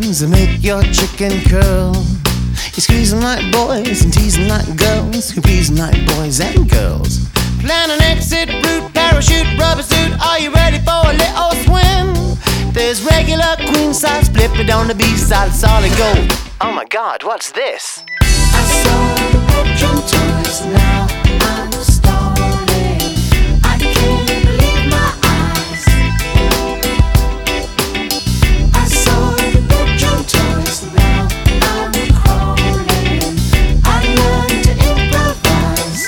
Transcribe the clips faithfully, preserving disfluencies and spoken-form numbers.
things that make your chicken curl. You squeeze them like boys and tease them like girls who please them like boys and girls. Plan an exit route, parachute, rubber suit. Are you ready for a little swim? There's regular queen size, flip it on the B side, solid gold. Oh my God, what's this? I saw the bedroom toys, now I'm stalling. I can't believe my eyes. I saw the bedroom toys, now I'm crawling. I learned to improvise.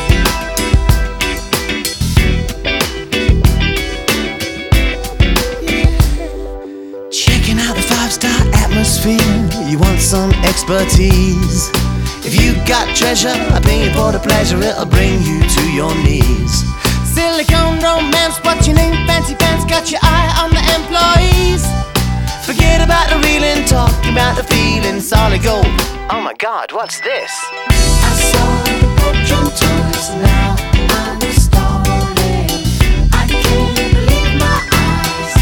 Checking out the five-star atmosphere, you want some expertise. If you got treasure, I pay you for the pleasure, it'll bring you to your knees. Silicone romance, what's your name? Fancy pants, got your eye on the employees. Forget about the reeling, talking about the feeling, solid gold. Oh my God, what's this? I saw the bedroom toys, now I'm stalling. I can't believe my eyes.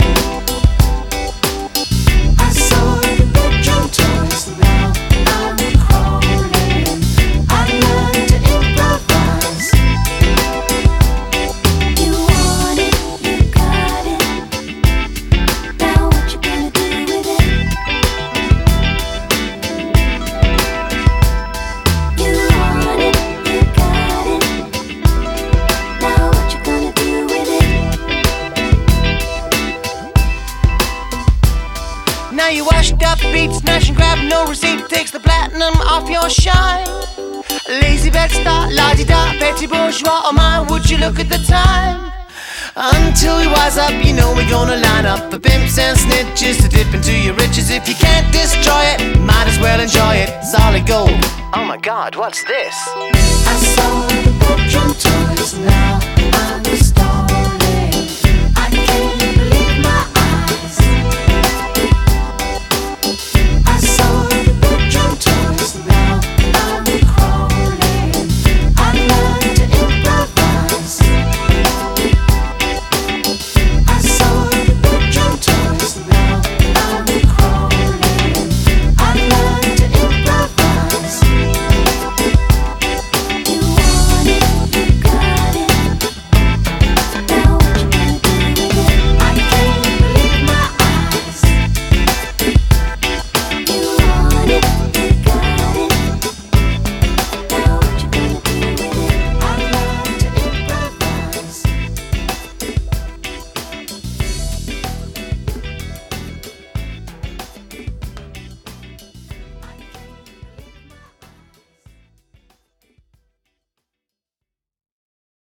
I saw the bedroom toys, now I'm crawling. I learned to improvise. You want it, you got it. Now what you gonna do with it? You want it, you got it. Now what you gonna do with it? Now you washed up, beat, smash and grab, no receipt, takes the platinum off your shine. Lazy bed start, la-di-da, petty bourgeois, oh my, would you look at the time? Until we wise up, you know we're gonna line up for pimps and snitches to dip into your riches. If you can't destroy it, might as well enjoy it, solid gold. Oh my God, what's this? I saw the bedroom toys, now I'm